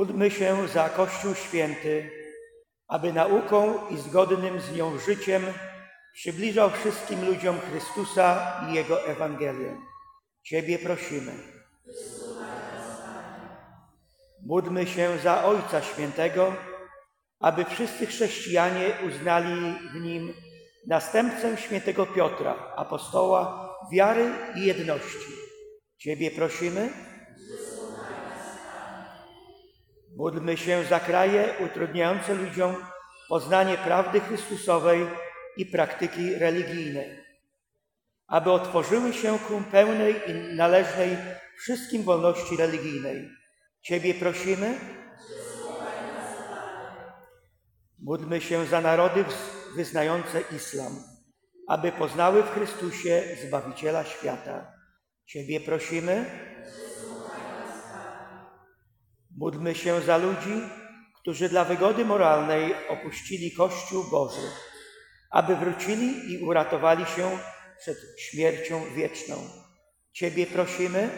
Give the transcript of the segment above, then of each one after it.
Módlmy się za Kościół Święty, aby nauką i zgodnym z nią życiem przybliżał wszystkim ludziom Chrystusa i Jego Ewangelię. Ciebie prosimy. Módlmy się za Ojca Świętego, aby wszyscy chrześcijanie uznali w nim następcę świętego Piotra, apostoła wiary i jedności. Ciebie prosimy. Módlmy się za kraje utrudniające ludziom poznanie prawdy Chrystusowej i praktyki religijnej, aby otworzyły się ku pełnej i należnej wszystkim wolności religijnej. Ciebie prosimy. Módlmy się za narody wyznające islam, aby poznały w Chrystusie Zbawiciela świata. Ciebie prosimy. Módlmy się za ludzi, którzy dla wygody moralnej opuścili Kościół Boży, aby wrócili i uratowali się przed śmiercią wieczną. Ciebie prosimy.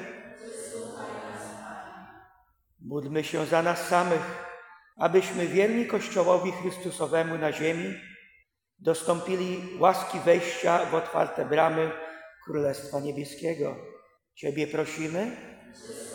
Módlmy się za nas samych, abyśmy wierni Kościołowi Chrystusowemu na ziemi dostąpili łaski wejścia w otwarte bramy Królestwa Niebieskiego. Ciebie prosimy.